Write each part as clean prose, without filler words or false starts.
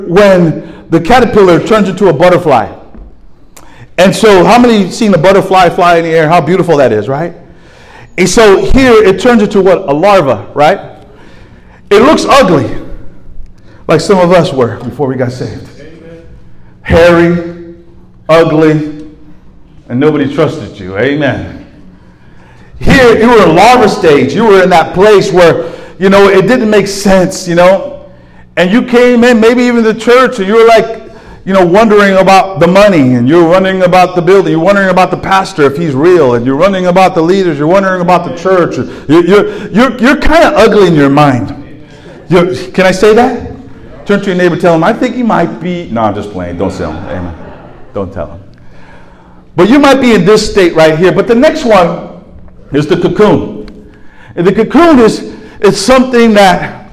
when the caterpillar turns into a butterfly. And so how many seen a butterfly fly in the air? How beautiful that is, right? And so here it turns into what? A larva, right? It looks ugly, like some of us were before we got saved. Amen. Hairy, ugly, and nobody trusted you. Amen. Here you were in larva stage. You were in that place where, it didn't make sense, And you came in, maybe even the church, and you were like, wondering about the money, and you're wondering about the building, you're wondering about the pastor if he's real, and you're wondering about the leaders, you're wondering about the church. You're kind of ugly in your mind. Can I say that? Turn to your neighbor, tell him, I think he might be. No, I'm just playing. Don't say him. Amen. Don't tell him. But you might be in this state right here. But the next one is the cocoon. And the cocoon is something that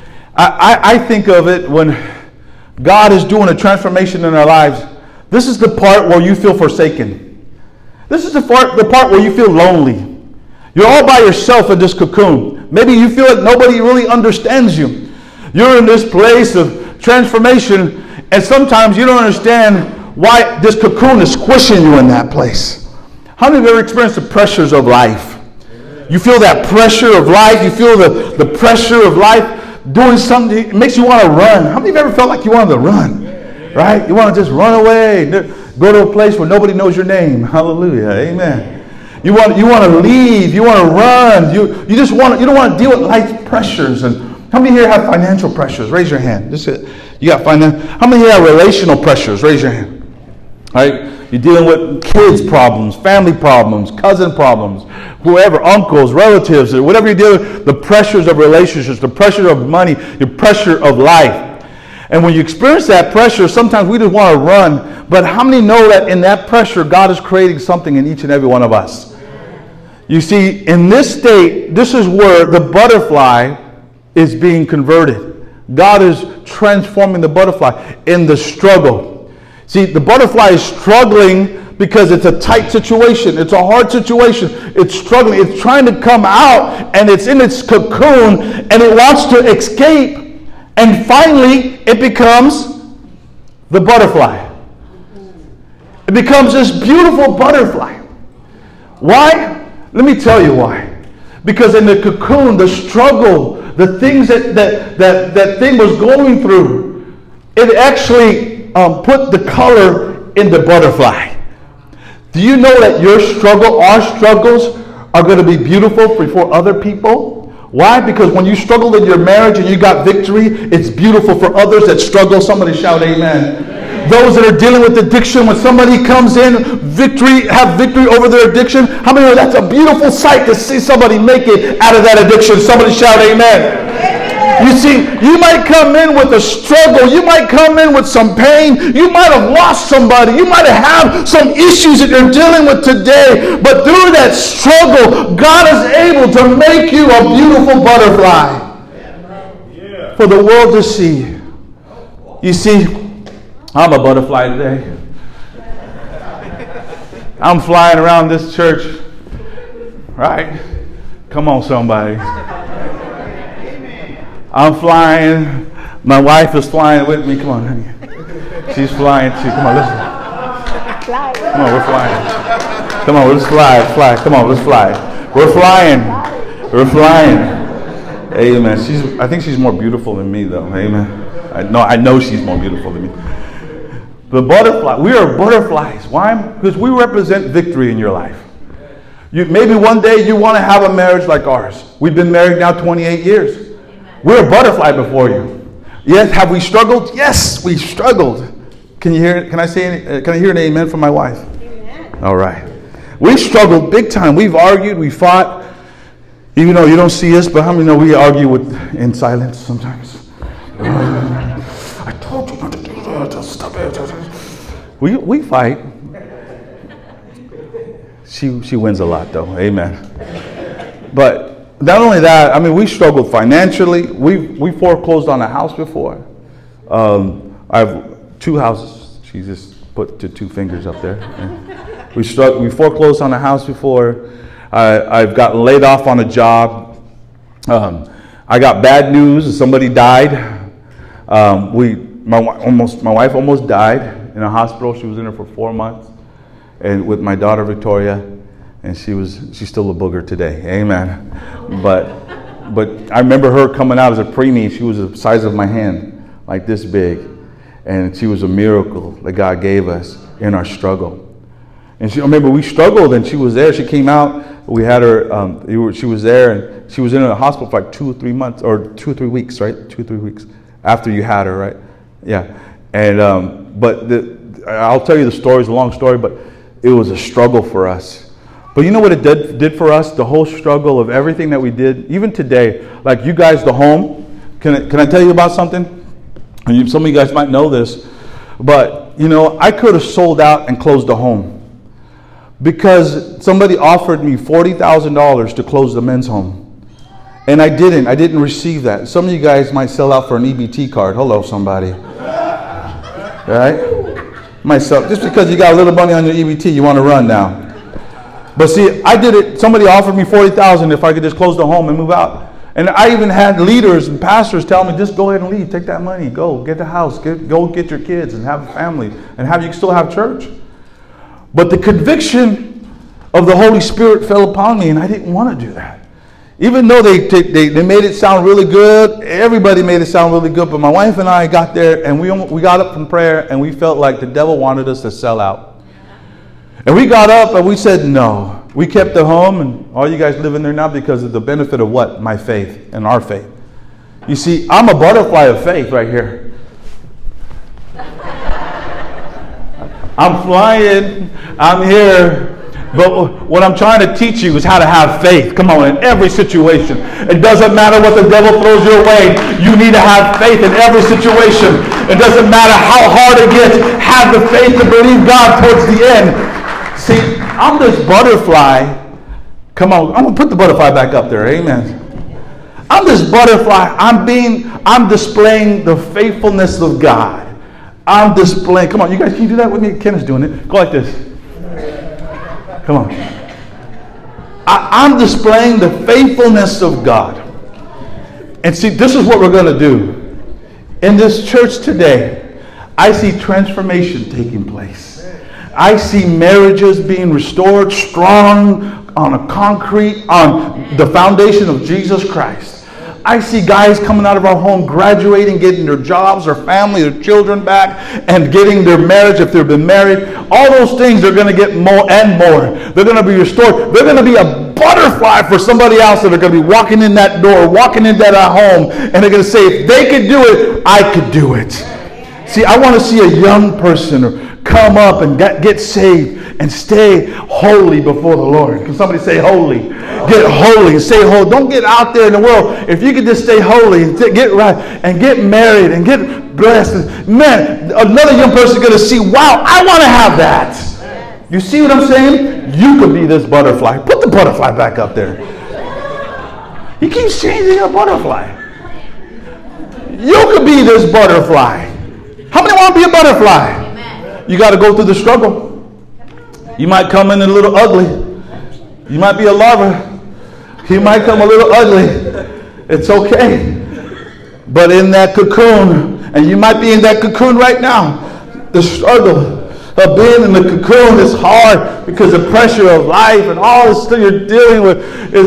I think of it when God is doing a transformation in our lives. This is the part where you feel forsaken. This is the part where you feel lonely. You're all by yourself in this cocoon. Maybe you feel like nobody really understands you. You're in this place of transformation, and sometimes you don't understand why this cocoon is squishing you in that place. How many of you ever experienced the pressures of life? You feel that pressure of life. You feel the pressure of life doing something. It makes you want to run. How many of you ever felt like you wanted to run? Right? You want to just run away. Go to a place where nobody knows your name. Hallelujah. Amen. You want to leave. You want to run. You don't want to deal with life's pressures. And how many here have financial pressures? Raise your hand. You got finance. How many here have relational pressures? Raise your hand. All right? You're dealing with kids problems, family problems, cousin problems, whoever, uncles, relatives, or whatever you're dealing with, the pressures of relationships, the pressure of money, the pressure of life. And when you experience that pressure, sometimes we just want to run. But how many know that in that pressure, God is creating something in each and every one of us? You see, in this state, this is where the butterfly is being converted. God is transforming the butterfly in the struggle. See, the butterfly is struggling because it's a tight situation. It's a hard situation. It's struggling. It's trying to come out, and it's in its cocoon, and it wants to escape. And finally, it becomes the butterfly. It becomes this beautiful butterfly. Why? Let me tell you why. Because in the cocoon, the struggle, the things that thing was going through, it actually put the color in the butterfly. Do you know that our struggles are going to be beautiful before other people? Why? Because when you struggle in your marriage and you got victory, it's beautiful for others that struggle. Somebody shout amen. Those that are dealing with addiction, when somebody comes in, have victory over their addiction. How many know that's a beautiful sight to see somebody make it out of that addiction? Somebody shout amen. You see, you might come in with a struggle. You might come in with some pain. You might have lost somebody. You might have some issues that you're dealing with today. But through that struggle, God is able to make you a beautiful butterfly for the world to see. You see, I'm a butterfly today. I'm flying around this church. Right? Come on, somebody. I'm flying. My wife is flying with me. Come on, honey. She's flying too. Come on, let's fly. Come on, we're flying. Come on, let's fly. Come on, let's fly. We're flying. We're flying. Amen. I think she's more beautiful than me, though. Amen. I know she's more beautiful than me. The butterfly. We are butterflies. Why? Because we represent victory in your life. Maybe one day you want to have a marriage like ours. We've been married now 28 years. We're a butterfly before you. Yes, have we struggled? Yes, we struggled. Can you hear? Can I hear an amen from my wife? Amen. All right. We struggled big time. We've argued. We fought. Even though you don't see us, but how many know we argue in silence sometimes? I told you not to do that. Stop it. We fight. She wins a lot though. Amen. But not only that, I mean, we struggled financially. We foreclosed on a house before. I have 2 houses. She just put the 2 fingers up there. We foreclosed on a house before. I've gotten laid off on a job. I got bad news. Somebody died. my wife almost died in a hospital. She was in there for 4 months, and with my daughter Victoria, and she's still a booger today. Amen. But I remember her coming out as a preemie. She was the size of my hand, like this big, and she was a miracle that God gave us in our struggle. And I remember we struggled, and she was there. She came out. We had her. She was there, and she was in the hospital for like 2 or 3 months, or 2 or 3 weeks, right? 2 or 3 weeks after you had her, right? Yeah. And but I'll tell you the story. It's a long story, but it was a struggle for us. But you know what it did for us? The whole struggle of everything that we did, even today, like you guys, the home. Can I tell you about something? And some of you guys might know this, but you know, I could have sold out and closed the home because somebody offered me $40,000 to close the men's home, and I didn't receive that. Some of you guys might sell out for an EBT card. Hello, somebody, right? Myself, just because you got a little money on your EBT, you want to run now. But see, I did it. Somebody offered me $40,000 if I could just close the home and move out. And I even had leaders and pastors tell me, just go ahead and leave. Take that money. Go get the house. Go get your kids and have a family and you still have church. But the conviction of the Holy Spirit fell upon me, and I didn't want to do that. Even though they made it sound really good, everybody made it sound really good. But my wife and I got there, and we got up from prayer, and we felt like the devil wanted us to sell out. And we got up and we said no. We kept the home, and all you guys live in there now because of the benefit of what? My faith and our faith. You see, I'm a butterfly of faith right here. I'm flying. I'm here. But what I'm trying to teach you is how to have faith. Come on, in every situation. It doesn't matter what the devil throws your way. You need to have faith in every situation. It doesn't matter how hard it gets. Have the faith to believe God towards the end. See, I'm this butterfly. Come on, I'm going to put the butterfly back up there. Amen. I'm this butterfly. I'm displaying the faithfulness of God. I'm displaying. Come on, you guys, can you do that with me? Ken is doing it. Go like this. Come on. I'm displaying the faithfulness of God. And see, this is what we're going to do. In this church today, I see transformation taking place. I see marriages being restored strong on the foundation of Jesus Christ. I see guys coming out of our home, graduating, getting their jobs, their family, their children back, and getting their marriage if they've been married. All those things are going to get more and more. They're going to be restored. They're going to be a butterfly for somebody else that are going to be walking in that door, walking into that home, and they're going to say, if they could do it, I could do it. See, I want to see a young person come up and get saved and stay holy before the Lord. Can somebody say holy? Get holy and stay holy. Don't get out there in the world. If you could just stay holy and get right and get married and get blessed, man, another young person is going to see, wow, I want to have that. You see what I'm saying? You could be this butterfly. Put the butterfly back up there. He keeps changing a butterfly. You could be this butterfly. How many want to be a butterfly? You got to go through the struggle. You might come in a little ugly. You might be a larva. You might come a little ugly. It's okay. But in that cocoon, and you might be in that cocoon right now, the struggle of being in the cocoon is hard because the pressure of life and all the stuff you're dealing with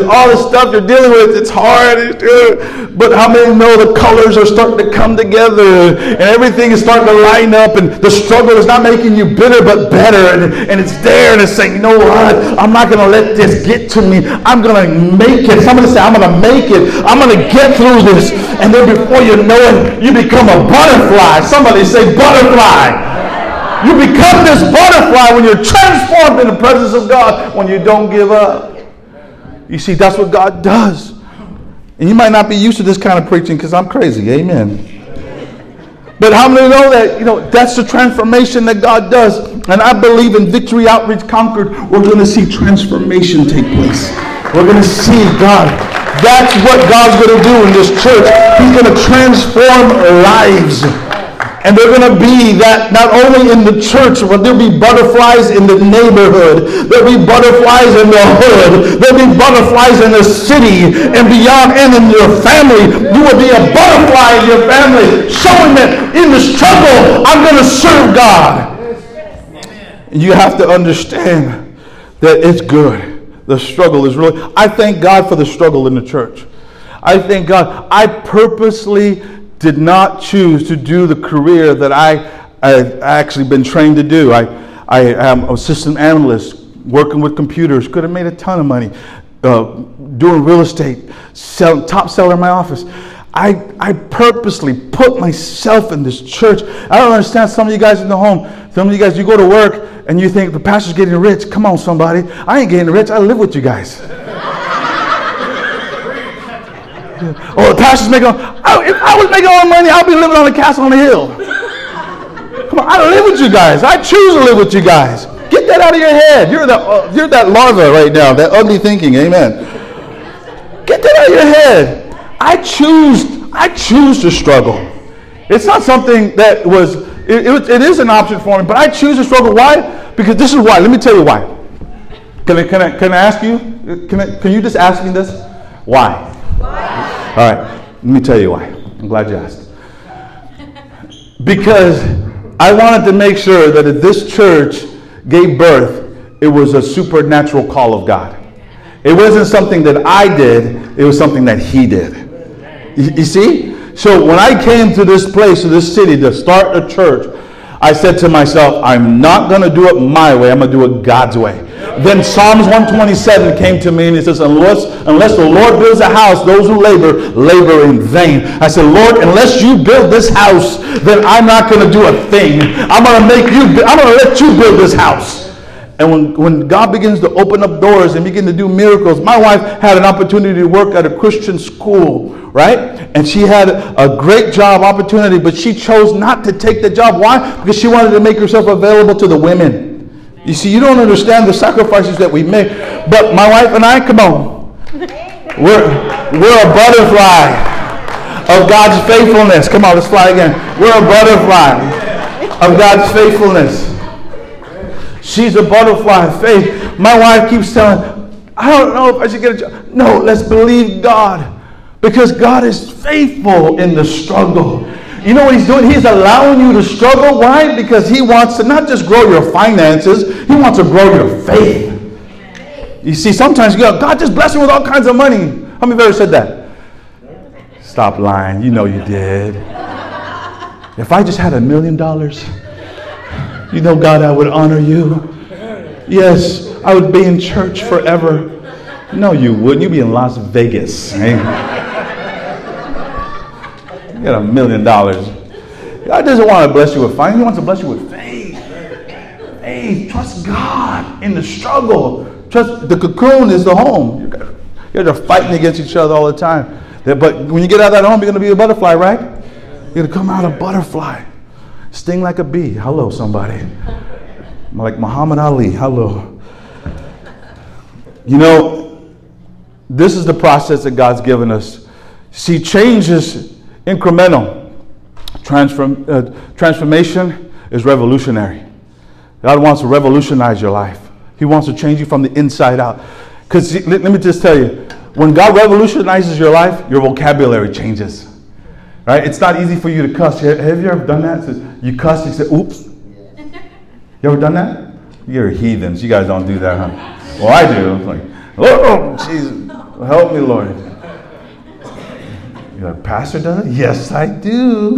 it's hard. But how many know the colors are starting to come together and everything is starting to line up, and the struggle is not making you bitter but better, and it's there, and it's saying, you know what, I'm not going to let this get to me. I'm going to make it. Somebody say, I'm going to make it. I'm going to get through this. And then before you know it, you become a butterfly. Somebody say butterfly. You become this butterfly when you're transformed in the presence of God, when you don't give up. You see, that's what God does. And you might not be used to this kind of preaching because I'm crazy. Amen. But how many know that, that's the transformation that God does? And I believe in Victory Outreach Concord, we're going to see transformation take place. We're going to see God. That's what God's going to do in this church. He's going to transform lives. And they're going to be that not only in the church, but there'll be butterflies in the neighborhood. There'll be butterflies in the hood. There'll be butterflies in the city and beyond, and in your family. You will be a butterfly in your family, showing that in the struggle, I'm going to serve God. And you have to understand that it's good. The struggle is really, I thank God for the struggle in the church. I thank God. I purposely did not choose to do the career that I actually been trained to do. I am a system analyst, working with computers, could have made a ton of money, doing real estate, top seller in my office. I purposely put myself in this church. I don't understand some of you guys in the home. Some of you guys, you go to work and you think the pastor's getting rich. Come on, somebody. I ain't getting rich. I live with you guys. Oh, the pastor's making, if I was making all the money, I'd be living on a castle on a hill. Come on, I live with you guys. I choose to live with you guys. Get that out of your head. You're that larva right now, that ugly thinking. Amen. Get that out of your head. I choose to struggle. It's not something that was, it is an option for me, but I choose to struggle. Why? Because this is why. Let me tell you why. Can I ask you? Can you just ask me this? Why? All right, let me tell you why. I'm glad you asked. Because I wanted to make sure that if this church gave birth, it was a supernatural call of God. It wasn't something that I did, it was something that He did. You see? So when I came to this place, to this city, to start a church, I said to myself, I'm not going to do it my way, I'm going to do it God's way. Then Psalms 127 came to me and it says, unless the Lord builds a house, those who labor in vain. I said, Lord, unless you build this house, then I'm not going to do a thing. I'm going to let you build this house. And when God begins to open up doors and begin to do miracles, my wife had an opportunity to work at a Christian school, right? And she had a great job opportunity, but she chose not to take the job. Why? Because she wanted to make herself available to the women. You see, you don't understand the sacrifices that we make. But my wife and I, come on, we're a butterfly of God's faithfulness. Come on, let's fly again. We're a butterfly of God's faithfulness. She's a butterfly of faith. My wife keeps telling, I don't know if I should get a job. No, let's believe God. Because God is faithful in the struggle. You know what He's doing? He's allowing you to struggle. Why? Because He wants to not just grow your finances. He wants to grow your faith. You see, sometimes you go, God just bless me with all kinds of money. How many of you ever said that? Stop lying. You know you did. If I just had $1 million, you know, God, I would honor you. Yes, I would be in church forever. No, you wouldn't. You'd be in Las Vegas. Right? You got $1 million. God doesn't want to bless you with finance. He wants to bless you with faith. Faith. Trust God in the struggle. Trust the cocoon is the home. You guys are fighting against each other all the time. But when you get out of that home, you're going to be a butterfly, right? You're going to come out a butterfly. Sting like a bee. Hello, somebody. Like Muhammad Ali. Hello. You know, this is the process that God's given us. See, change is incremental. Transformation is revolutionary. God wants to revolutionize your life. He wants to change you from the inside out. Because let me just tell you, when God revolutionizes your life, your vocabulary changes. Right? It's not easy for you to cuss. Have you ever done that? You cuss, you say, oops. You ever done that? You're heathens. You guys don't do that, huh? Well, I do. It's like, oh, Jesus, help me, Lord. You're like, Pastor does it? Yes, I do.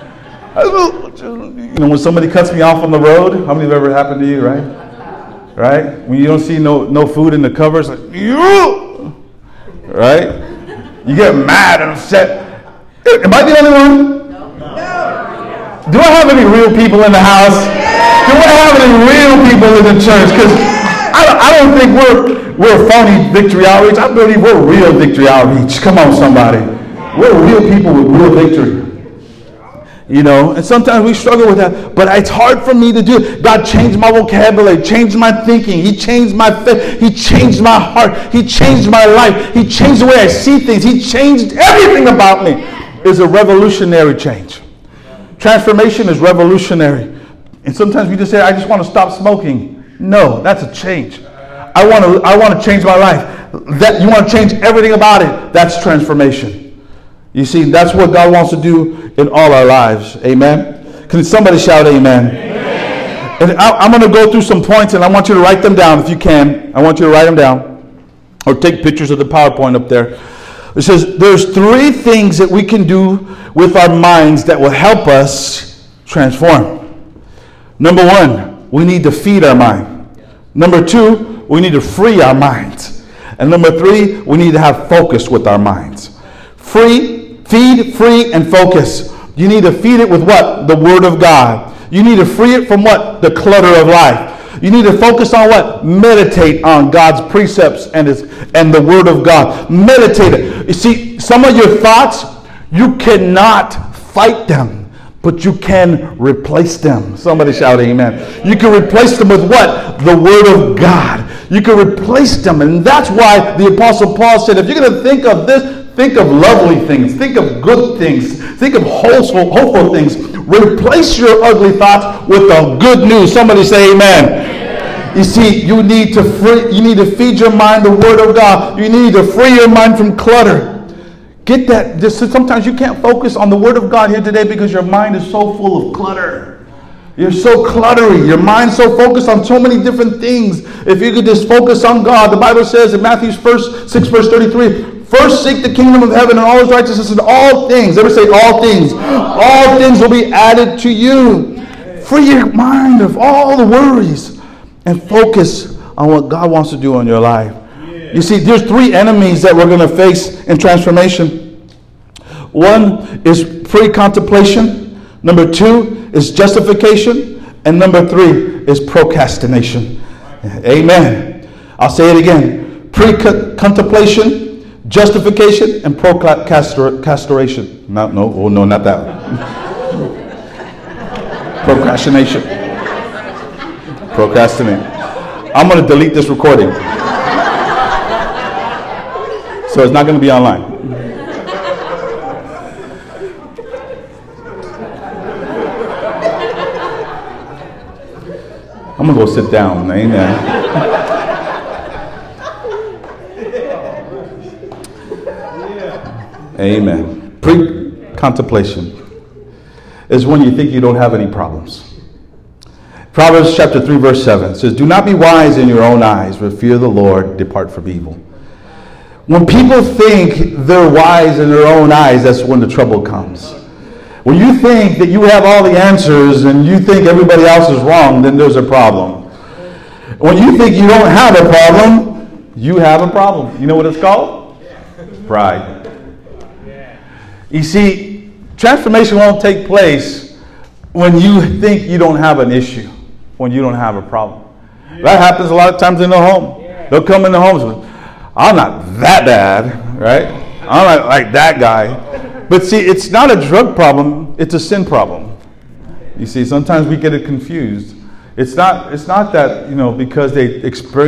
You know, when somebody cuts me off on the road, how many have ever happened to you, right? Right? When you don't see no food in the covers, like, right? You get mad and upset. Am I the only one? No. Do I have any real people in the house? Do I have any real people in the church? Because I don't think we're phony Victory Outreach. I believe we're real Victory Outreach. Come on, somebody. We're real people with real victory. You know, and sometimes we struggle with that, but it's hard for me to do it. God changed my vocabulary, changed my thinking. He changed my faith. He changed my heart. He changed my life. He changed the way I see things. He changed everything about me. It's a revolutionary change. Transformation is revolutionary. And sometimes we just say, I just want to stop smoking. No, that's a change. I want to change my life. That you want to change everything about it. That's transformation. You see, that's what God wants to do in all our lives. Amen. Can somebody shout amen? Amen. And I'm going to go through some points, and I want you to write them down if you can. I want you to write them down, or take pictures of the PowerPoint up there. It says there's 3 things that we can do with our minds that will help us transform. Number 1, we need to feed our mind. Number 2, we need to free our minds. And number 3, we need to have focus with our minds. Feed, free, and focus. You need to feed it with what? The Word of God. You need to free it from what? The clutter of life. You need to focus on what? Meditate on God's precepts and the Word of God. Meditate it. You see, some of your thoughts, you cannot fight them, but you can replace them. Somebody shout amen. You can replace them with what? The Word of God. You can replace them. And that's why the Apostle Paul said, if you're going to think of this, think of lovely things. Think of good things. Think of hopeful things. Replace your ugly thoughts with the good news. Somebody say amen. You see, you need to feed your mind the Word of God. You need to free your mind from clutter. Get that. Just sometimes you can't focus on the Word of God here today because your mind is so full of clutter. You're so cluttery. Your mind's so focused on so many different things. If you could just focus on God. The Bible says in Matthew 6 verse 33, first seek the kingdom of heaven and all His righteousness, and all things. Ever say all things? All things will be added to you. Free your mind of all the worries and focus on what God wants to do in your life. You see, there's 3 enemies that we're going to face in transformation. 1 is pre-contemplation. Number 2 is justification. And number 3 is procrastination. Amen. I'll say it again. Pre-contemplation, justification, and procrastination. No, not that one. Procrastination. Procrastinate. I'm going to delete this recording. So it's not going to be online. I'm going to go sit down. Amen. Amen. Pre-contemplation is when you think you don't have any problems. Proverbs chapter 3 verse 7 says, do not be wise in your own eyes, but fear the Lord, depart from evil. When people think they're wise in their own eyes, that's when the trouble comes. When you think that you have all the answers and you think everybody else is wrong, then there's a problem. When you think you don't have a problem, you have a problem. You know what it's called? Pride. You see, transformation won't take place when you think you don't have an issue, when you don't have a problem. That happens a lot of times in the home. They'll come in the homes. I'm not that bad, right? I'm not like that guy. But see, it's not a drug problem, it's a sin problem. You see, sometimes we get it confused. It's not that, because they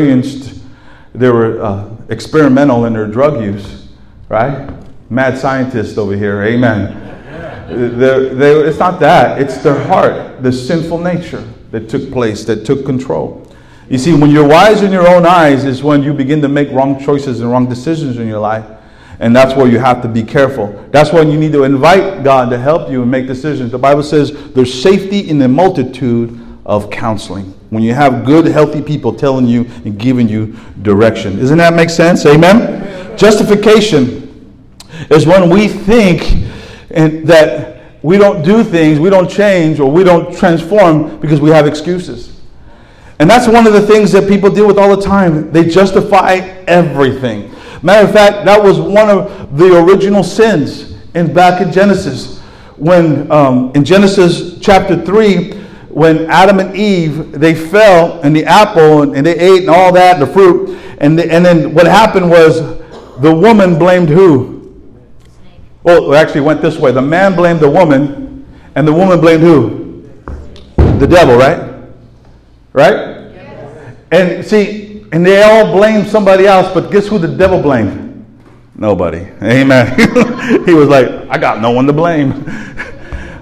were experimental in their drug use, right? Mad scientists over here, amen. It's not that, it's their heart, the sinful nature that took place, that took control. You see, when you're wise in your own eyes is when you begin to make wrong choices and wrong decisions in your life. And that's where you have to be careful. That's when you need to invite God to help you and make decisions. The Bible says there's safety in the multitude of counseling. When you have good, healthy people telling you and giving you direction. Doesn't that make sense? Amen? Justification is when we think that we don't do things, we don't change, or we don't transform because we have excuses. And that's one of the things that people deal with all the time. They justify everything. Matter of fact, that was one of the original sins back in Genesis. When in Genesis chapter 3, when Adam and Eve, they fell in the apple and they ate and all that, the fruit. And then what happened was the woman blamed who? Well, it actually went this way. The man blamed the woman and the woman blamed who? The devil, right? Right? Yes. And see, and they all blamed somebody else, but guess who the devil blamed? Nobody. Amen. He was like, I got no one to blame.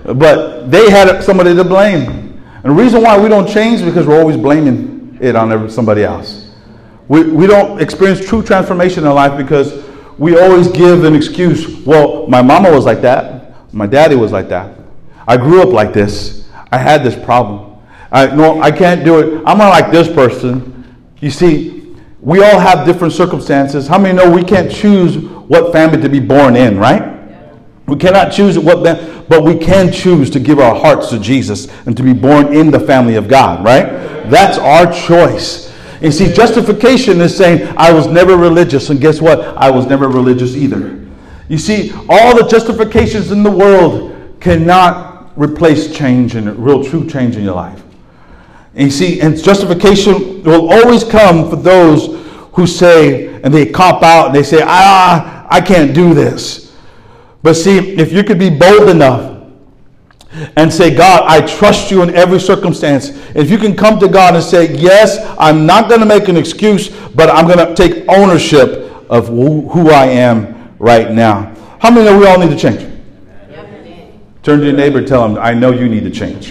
But they had somebody to blame. And the reason why we don't change is because we're always blaming it on somebody else. We don't experience true transformation in life because we always give an excuse. Well, my mama was like that. My daddy was like that. I grew up like this. I had this problem. I can't do it. I'm not like this person. You see, we all have different circumstances. How many know we can't choose what family to be born in, right? We cannot choose but we can choose to give our hearts to Jesus and to be born in the family of God, right? That's our choice. And see, justification is saying, I was never religious. And guess what? I was never religious either. You see, all the justifications in the world cannot replace change and real true change in your life. And you see, and justification will always come for those who say, and they cop out and they say, I can't do this. But see, if you could be bold enough and say, God, I trust you in every circumstance. If you can come to God and say, yes, I'm not going to make an excuse, but I'm going to take ownership of who I am right now. How many know we all need to change? Turn to your neighbor and tell him, I know you need to change.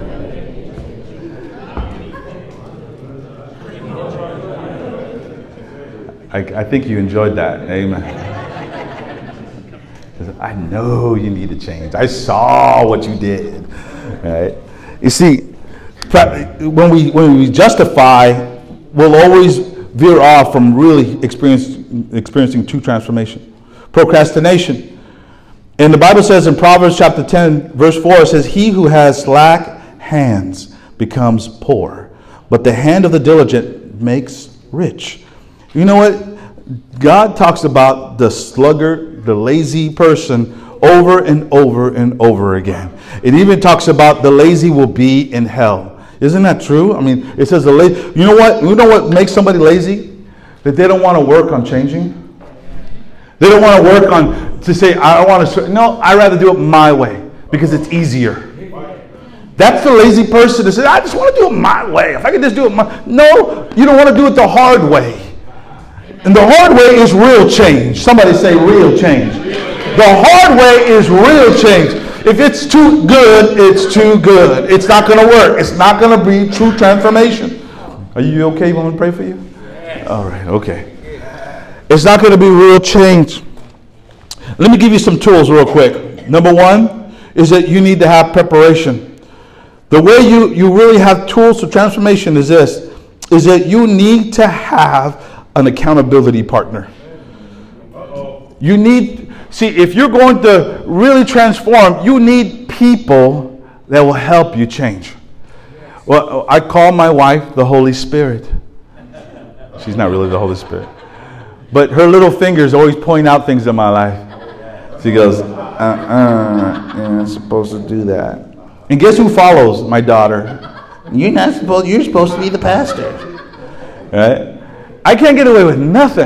I think you enjoyed that. Amen. I know you need to change. I saw what you did. Right? You see, when we justify, we'll always veer off from really experiencing true transformation. Procrastination. And the Bible says in Proverbs chapter 10, verse 4, it says, he who has slack hands becomes poor, but the hand of the diligent makes rich. You know what? God talks about the sluggard, the lazy person over and over and over again. It even talks about the lazy will be in hell. Isn't that true? I mean, it says the lazy. You know what? You know what makes somebody lazy? That they don't want to work on changing. They don't want to work on to say, I want to. No, I'd rather do it my way because it's easier. That's the lazy person that says, I just want to do it my way. If I can just do it my. No, you don't want to do it the hard way. And the hard way is real change. Somebody say real change. The hard way is real change. If it's too good, it's too good. It's not going to work. It's not going to be true transformation. Are you okay? You want me to pray for you? All right, okay. It's not going to be real change. Let me give you some tools real quick. Number one is that you need to have preparation. The way you really have tools for transformation is this, is that you need to have an accountability partner. You need, see, if you're going to really transform, you need people that will help you change. Well, I call my wife the Holy Spirit. She's not really the Holy Spirit. But her little fingers always point out things in my life. She goes, you're not supposed to do that. And guess who follows my daughter? You're supposed to be the pastor. Right? I can't get away with nothing.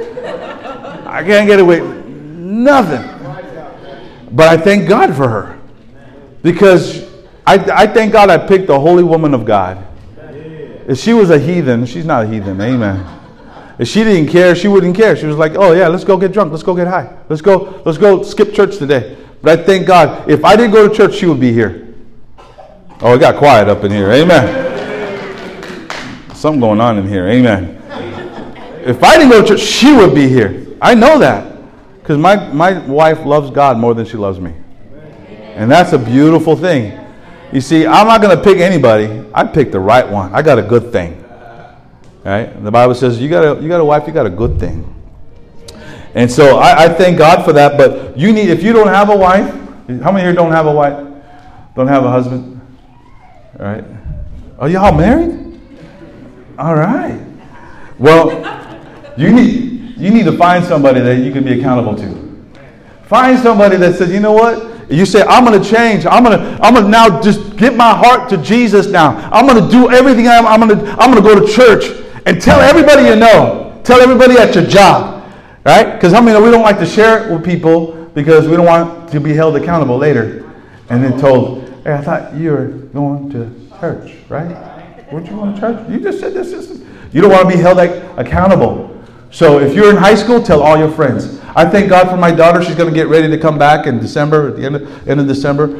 I can't get away with nothing. But I thank God for her. Because I thank God I picked a holy woman of God. If she was a heathen, she's not a heathen. Amen. If she didn't care, she wouldn't care. She was like, oh yeah, let's go get drunk. Let's go get high. Let's go skip church today. But I thank God, if I didn't go to church, she would be here. Oh, it got quiet up in here. Amen. Something going on in here. Amen. If I didn't go to church, she would be here. I know that. Because my wife loves God more than she loves me. And that's a beautiful thing. You see, I'm not going to pick anybody. I picked the right one. I got a good thing. Right? The Bible says you got a wife, you got a good thing. And so I thank God for that. But you need, if you don't have a wife, how many here don't have a wife? Don't have a husband? All right. Are y'all married? All right. Well, you need to find somebody that you can be accountable to. Find somebody that says, you know what? You say, I'm going to change. I'm going to now just give my heart to Jesus now. I'm going to do everything I'm going to go to church and tell everybody you know. Tell everybody at your job. Right? Because we don't like to share it with people because we don't want to be held accountable later. And then told, hey, I thought you were going to church, right? Weren't you going to church? You just said this. You don't want to be held accountable. So if you're in high school, tell all your friends. I thank God for my daughter. She's going to get ready to come back in December, at the end of December.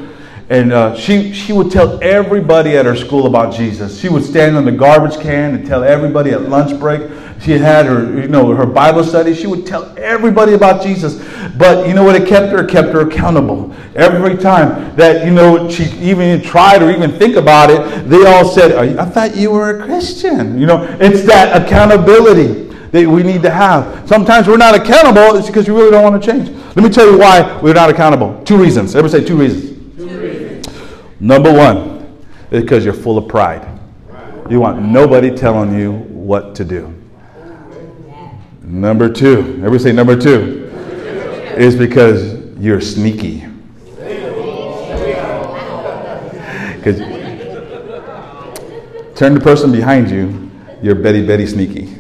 And she would tell everybody at her school about Jesus. She would stand on the garbage can and tell everybody at lunch break. She had her Bible study. She would tell everybody about Jesus. But you know what it kept her? It kept her accountable. Every time that, she even tried or even think about it, they all said, I thought you were a Christian. It's that accountability that we need to have. Sometimes we're not accountable. It's because we really don't want to change. Let me tell you why we're not accountable. 2 reasons. Everybody say 2 reasons. 2 reasons. Number 1 is because you're full of pride. You want nobody telling you what to do. Number 2. Everybody say number 2. Is because you're sneaky. Because turn the person behind you, you're Betty sneaky.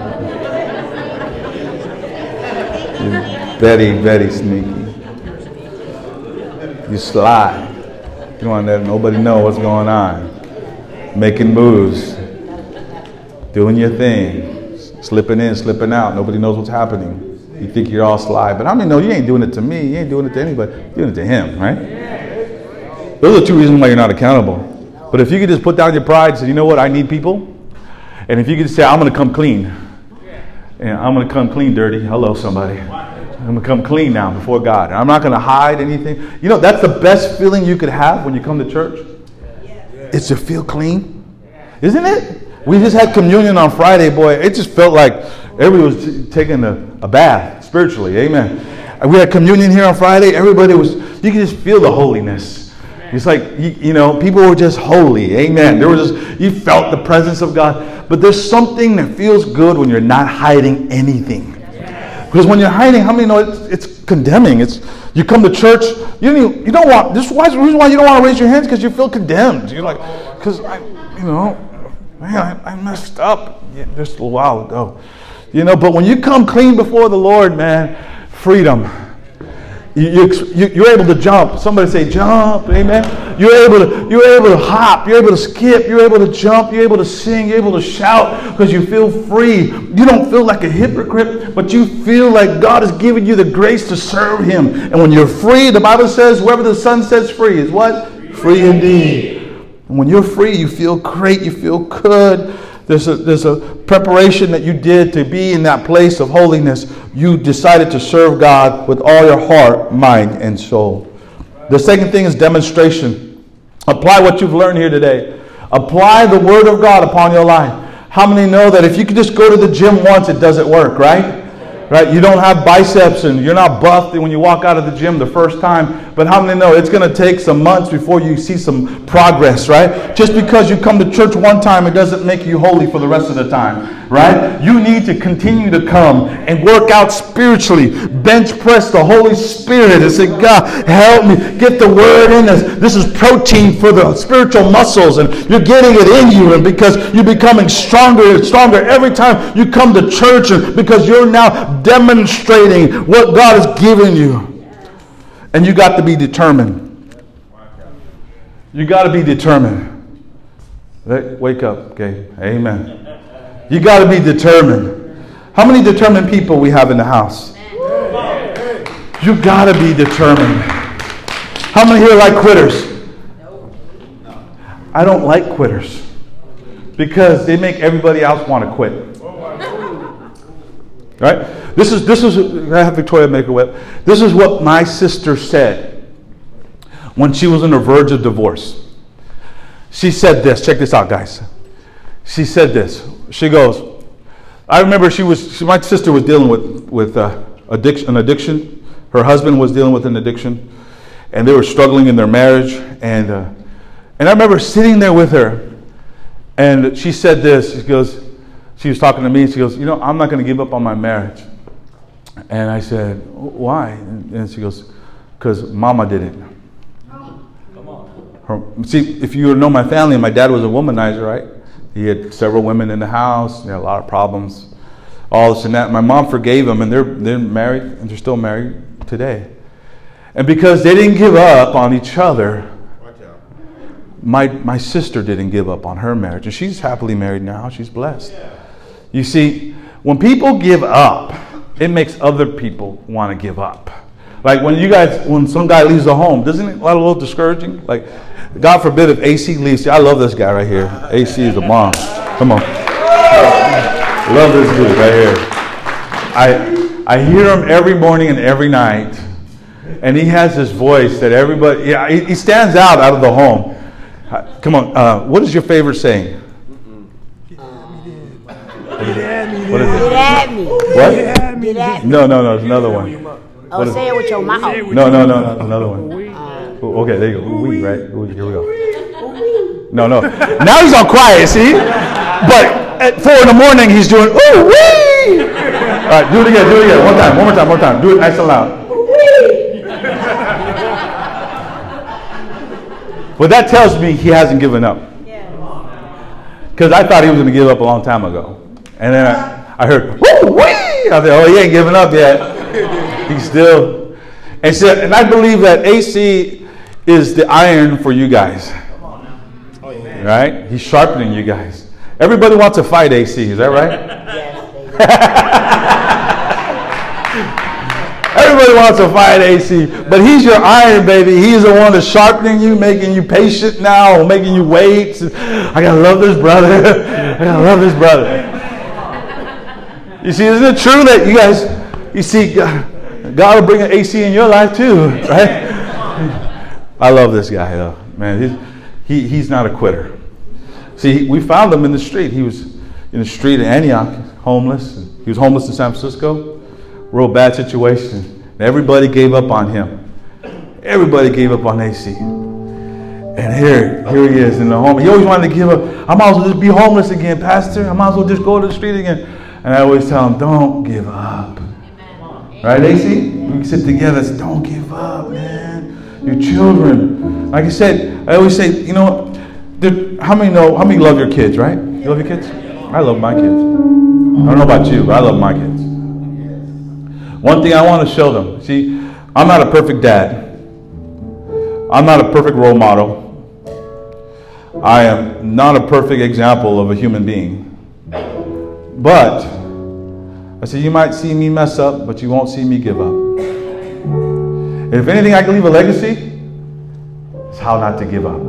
Very sneaky. You sly. You don't want to let nobody know what's going on. Making moves. Doing your thing. Slipping in, slipping out. Nobody knows what's happening. You think you're all sly. But how many know you ain't doing it to me? You ain't doing it to anybody. You're doing it to him, right? Those are 2 reasons why you're not accountable. But if you could just put down your pride and say, you know what, I need people. And if you could just say, I'm going to come clean. And I'm going to come clean dirty. Hello, somebody. I'm going to come clean now before God. I'm not going to hide anything. That's the best feeling you could have when you come to church. It's to feel clean. Isn't it? We just had communion on Friday, boy. It just felt like everybody was taking a bath spiritually. Amen. We had communion here on Friday. Everybody you could just feel the holiness. It's like, people were just holy. Amen. You felt the presence of God. But there's something that feels good when you're not hiding anything. Because when you're hiding, how many know it's condemning? You come to church, you don't want. This is the reason why you don't want to raise your hands, because you feel condemned. You're like, because I messed up just a little while ago. But when you come clean before the Lord, man, freedom. You're able to jump. Somebody say jump, amen. You're able to hop. You're able to skip. You're able to jump. You're able to sing. You're able to shout because you feel free. You don't feel like a hypocrite, but you feel like God has given you the grace to serve Him. And when you're free, the Bible says, whoever the Son sets free is what? Free indeed. And when you're free, you feel great. You feel good. There's a preparation that you did to be in that place of holiness. You decided to serve God with all your heart, mind, and soul. The second thing is demonstration. Apply what you've learned here today. Apply the Word of God upon your life. How many know that if you could just go to the gym once, it doesn't work, right? Right? You don't have biceps and you're not buffed when you walk out of the gym the first time. But how many know it's going to take some months before you see some progress, right? Just because you come to church one time, it doesn't make you holy for the rest of the time, right? You need to continue to come and work out spiritually. Bench press the Holy Spirit and say, God, help me get the Word in us. This is protein for the spiritual muscles, and you're getting it in you, and because you're becoming stronger and stronger every time you come to church, and because you're now demonstrating what God has given you. And you got to be determined. You got to be determined. Wake up, okay? Amen. You got to be determined. How many determined people we have in the house? You got to be determined. How many here like quitters? I don't like quitters because they make everybody else want to quit. Right? This is I have Victoria make a whip. This is what my sister said when she was on the verge of divorce. She said this. Check this out, guys. She said this. She goes, I remember my sister was dealing with an addiction. Her husband was dealing with an addiction, and they were struggling in their marriage. And I remember sitting there with her, and she said this. She was talking to me, and she goes, I'm not going to give up on my marriage. And I said, why? And she goes, because Mama did it. See, if you know my family, my dad was a womanizer, right? He had several women in the house. He had a lot of problems. All this and that. My mom forgave him, and they're married, and they're still married today. And because they didn't give up on each other, my sister didn't give up on her marriage. And she's happily married now. She's blessed. You see, when people give up, it makes other people want to give up. Like when some guy leaves the home, doesn't it a little discouraging? Like, God forbid if AC leaves. See, I love this guy right here. AC is the bomb. Come on. Love this dude right here. I hear him every morning and every night. And he has this voice that everybody, he stands out of the home. Come on, what is your favorite saying? What is it? Get at me. What? Get at me. No, there's another one. Oh, say it with your mouth. No, another one. Okay, there you go. We, right? Ooh, here we go. No. Now he's all quiet, see? But at 4 a.m, he's doing, ooh, wee! All right, do it again. One more time. Do it nice and loud. Well, that tells me he hasn't given up. Because I thought he was going to give up a long time ago. And then I heard, woo, wee! I said, oh, he ain't giving up yet. He's still. And I believe that AC is the iron for you guys. Right? He's sharpening you guys. Everybody wants to fight AC, is that right? Everybody wants to fight AC, but he's your iron, baby. He's the one that's sharpening you, making you patient now, making you wait. I gotta love this brother. You see, isn't it true that you guys, you see, God will bring an AC in your life too, right? I love this guy, though. Man, he's not a quitter. See, we found him in the street. He was in the street in Antioch, homeless. He was homeless in San Francisco. Real bad situation. Everybody gave up on him. Everybody gave up on AC. And here he is in the home. He always wanted to give up. I might as well just be homeless again, Pastor. I might as well just go to the street again. And I always tell him, don't give up. Amen. Right, AC? We can sit together and say, don't give up, man. Your children. Like I said, I always say, you know, how many love your kids, right? You love your kids? I love my kids. I don't know about you, but I love my kids. One thing I want to show them. See, I'm not a perfect dad. I'm not a perfect role model. I am not a perfect example of a human being. But I said, you might see me mess up, but you won't see me give up. If anything, I can leave a legacy. It's how not to give up.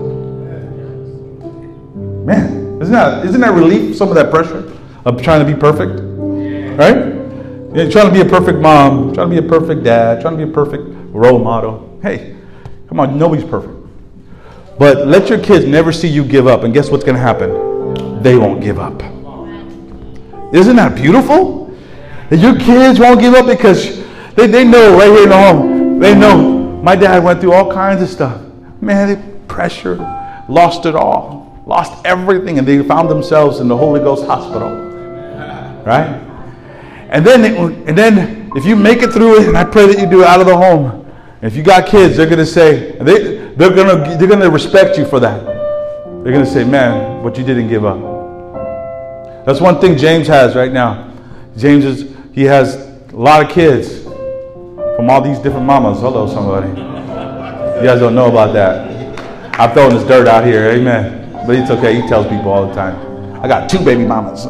Man, isn't that relief? Some of that pressure of trying to be perfect, right? You're trying to be a perfect mom, trying to be a perfect dad, trying to be a perfect role model. Hey, come on, nobody's perfect. But let your kids never see you give up, and guess what's going to happen? They won't give up. Isn't that beautiful? That your kids won't give up because they know right here in the home. They know my dad went through all kinds of stuff. Man, they pressured, lost it all, lost everything, and they found themselves in the Holy Ghost hospital. Right? And then if you make it through it, and I pray that you do it out of the home. If you got kids, they're gonna say they're gonna respect you for that. They're gonna say, "Man, but you didn't give up." That's one thing James has right now. He has a lot of kids from all these different mamas. Hello, somebody. You guys don't know about that. I'm throwing this dirt out here, amen. But it's okay. He tells people all the time, "I got 2 baby mamas."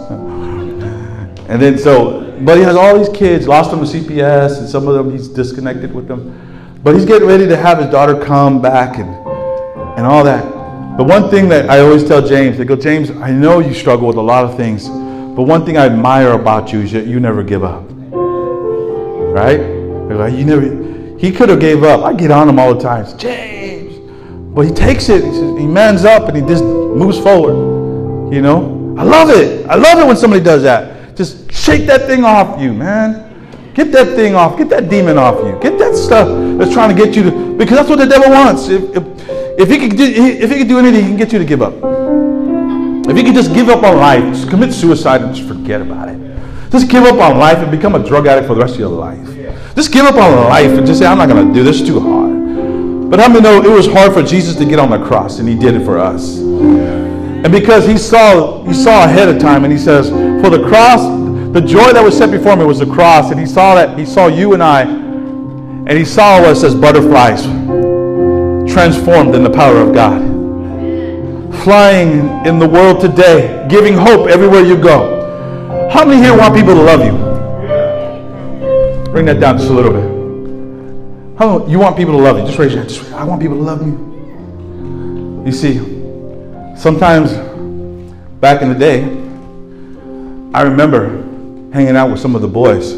And then but he has all these kids, lost them to CPS, and some of them he's disconnected with them. But he's getting ready to have his daughter come back and all that. The one thing that I always tell James, they go, "James, I know you struggle with a lot of things, but one thing I admire about you is that you never give up." Right? They're like, he could have gave up. I get on him all the time. James. But he takes it. He mans up and he just moves forward. You know? I love it. I love it when somebody does that. Just shake that thing off you, man. Get that thing off. Get that demon off you. Get that stuff that's trying to get you to, because that's what the devil wants. If he could do anything, he can get you to give up. If you could just give up on life, just commit suicide and just forget about it. Just give up on life and become a drug addict for the rest of your life. Just give up on life and just say, "I'm not going to do this. It's too hard." But how many know it was hard for Jesus to get on the cross, and he did it for us? And because he saw ahead of time, and he says, for the cross, the joy that was set before me was the cross, and he saw you and I, and he saw us as butterflies, transformed in the power of God, flying in the world today, giving hope everywhere you go. How many here want people to love you? Bring that down just a little bit. How you want people to love you? Just raise your hand. I want people to love me. You see, sometimes back in the day, I remember hanging out with some of the boys.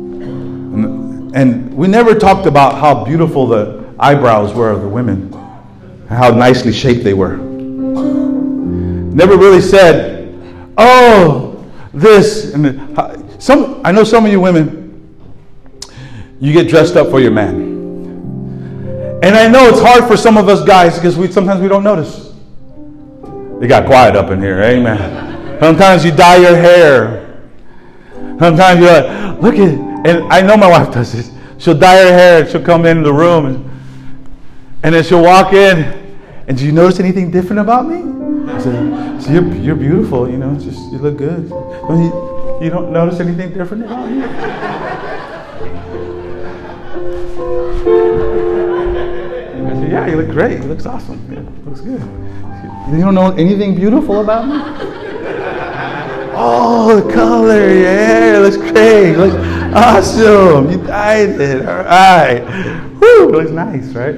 And we never talked about how beautiful the eyebrows were of the women, and how nicely shaped they were. Never really said, oh, this. And I know some of you women, you get dressed up for your man. And I know it's hard for some of us guys because sometimes we don't notice. It got quiet up in here, amen. Sometimes you dye your hair. Sometimes you're like, look at it. And I know my wife does this. She'll dye her hair and she'll come into the room and then she'll walk in and do you notice anything different about me? I said, so you're beautiful, you know, just you look good. You don't notice anything different about me? I said, yeah, you look great. You look awesome. Yeah, looks good. You don't know anything beautiful about me? Oh, the color, your hair looks great. It looks awesome. You dyed it. All right. Woo, it looks nice, right?